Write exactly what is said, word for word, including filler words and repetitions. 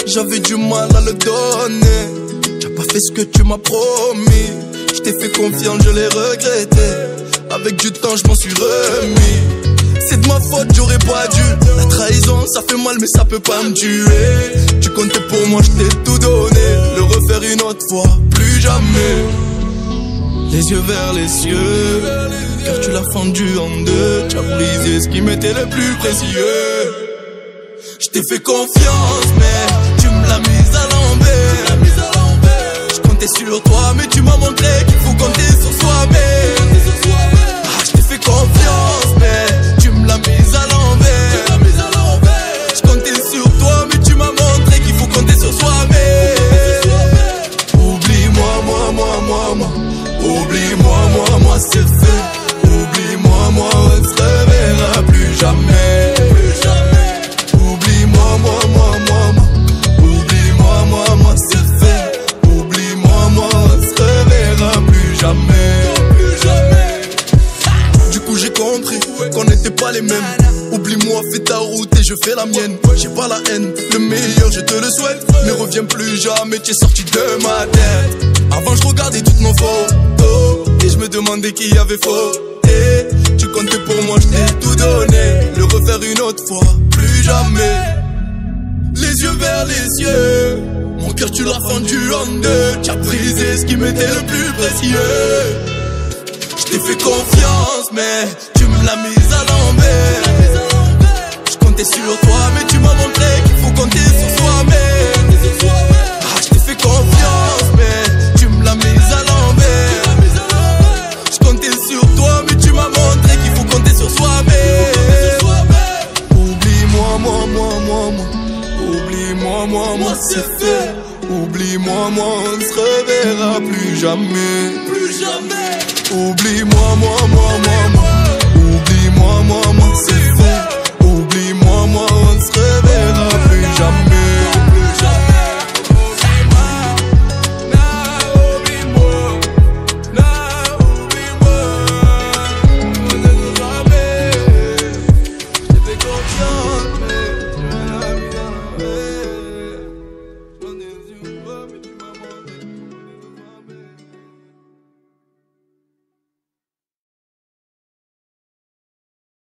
j'avais du mal à le donner. T'as pas fait ce que tu m'as promis. Je t'ai fait confiance, je l'ai regretté. Avec du temps, je m'en suis remis. C'est de ma faute, j'aurais pas dû. La trahison, ça fait mal, mais ça peut pas me tuer. Tu comptais pour moi, je t'ai tout donné. Le refaire une autre fois, plus jamais. Les yeux vers les cieux, car tu l'as fendu en deux. Tu as brisé ce qui m'était le plus précieux. Je t'ai fait confiance, mais tu me l'as mise à l'envers. Je comptais sur toi, mais tu m'as montré qu'il faut compter sur soi-même. Ah, je t'ai fait confiance, mais tu me l'as mise à l'envers. Je comptais sur toi, mais tu m'as montré qu'il faut compter sur soi-même. Oublie-moi, moi, moi, moi, moi. Oublie-moi, moi, moi, c'est fait. Oublie-moi, moi, on se reverra plus jamais. Plus jamais. Oublie-moi, moi, moi, moi, moi. Oublie-moi, moi, moi, c'est fait. Oublie-moi, moi, on se reverra plus jamais. Plus jamais. Du coup, j'ai compris qu'on n'était pas les mêmes. Oublie-moi, fais ta route et je fais la mienne. J'ai pas la haine, le meilleur, je te le souhaite. Mais reviens plus jamais, tu es sorti de ma tête. Avant je regardais toutes nos photos et je me demandais qui avait faux. Et tu comptais pour moi, je t'ai tout donné. Le refaire une autre fois, plus jamais. Les yeux vers les yeux, mon cœur tu l'as fendu en deux. Tu as brisé ce qui m'était le plus précieux. Je t'ai fait confiance, mais tu me l'as mise à l'envers. Je comptais sur toi, mais tu m'as montré qu'il faut compter sur soi-même. Ah, je t'ai fait confiance, mais tu me l'as mise à l'envers. Je comptais sur toi, mais tu m'as montré qu'il faut compter sur soi-même. Oublie-moi, moi, moi, moi, moi. Oublie-moi, moi, moi, c'est fait. Oublie-moi, moi, on ne se reverra plus jamais. Plus jamais. Oublie-moi, moi, moi, moi.